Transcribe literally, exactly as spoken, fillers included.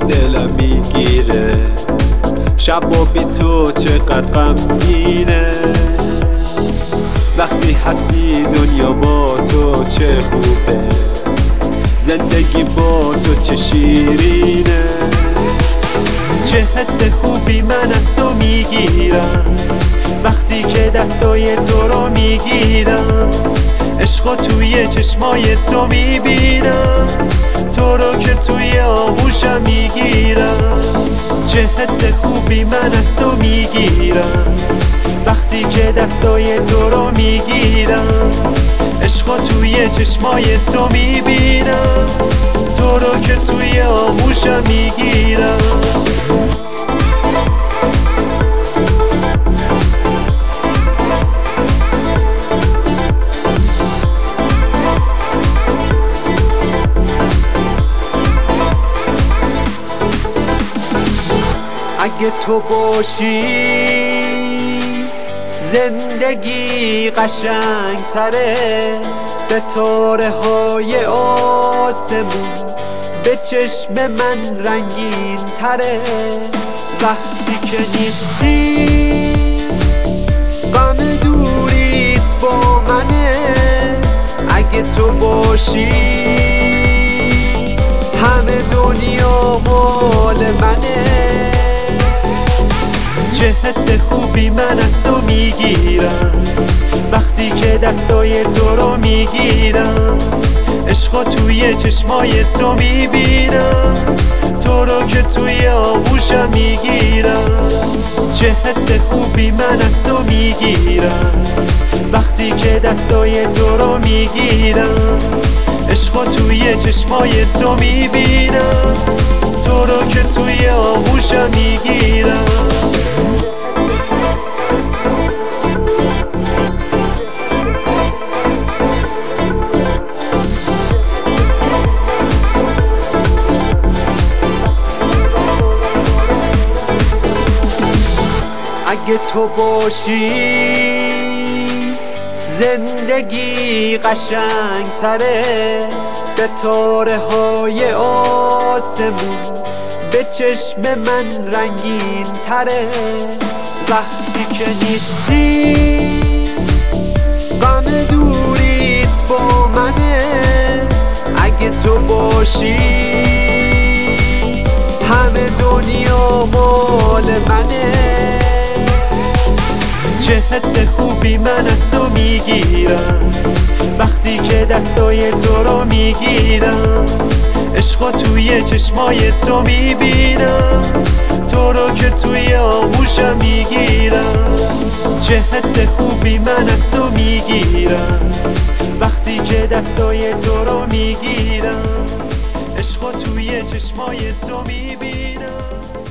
دلم میگیره، شب و بی تو چقدر غمگینه. وقتی هستی دنیا با تو چه خوبه، زندگی با تو چه شیرینه. چه حس خوبی من از تو میگیرم وقتی که دستای تو رو میگیرم. عشقو توی چشمای تو میبینم، تو رو که توی آغوشم میگیرم. چه حس خوبی من از تو میگیرم وقتی که دستای تو رو میگیرم. عشقو توی چشمای تو میبینم، تو رو که توی آغوشم میگیرم. اگه تو باشی زندگی قشنگ تره، ستاره های آسمون به چشم من رنگین تره. وقتی که نیستی غم دوریت با منه، اگه تو باشی همه دنیا مال منه. چه حس خوبی من از تو میگیرم وقتی که دستای تو رو میگیرم. عشقو توی چشمای تو میبینم، تو رو که توی آغوشم میگیرم. چه حس خوبی من از تو میگیرم وقتی که دستای تو رو میگیرم. عشقو توی چشمای تو میبینم، تو رو که توی آغوشم میگیرم. اگه تو باشی زندگی قشنگ تره، ستاره های آسمون به چشم من رنگین تره. وقتی که نیستی غم دوریت با منه، اگه تو باشی همه دنیا مال منه. چه حس خوبی من از تو میگیرم وقتی که دستای تو رو میگیرم. عشقو توی چشمای تو میبینم، تو رو که توی آغوشم میگیرم. چه حس خوبی من از تو میگیرم وقتی که دستای تو رو میگیرم. عشقو توی چشمای تو میبینم.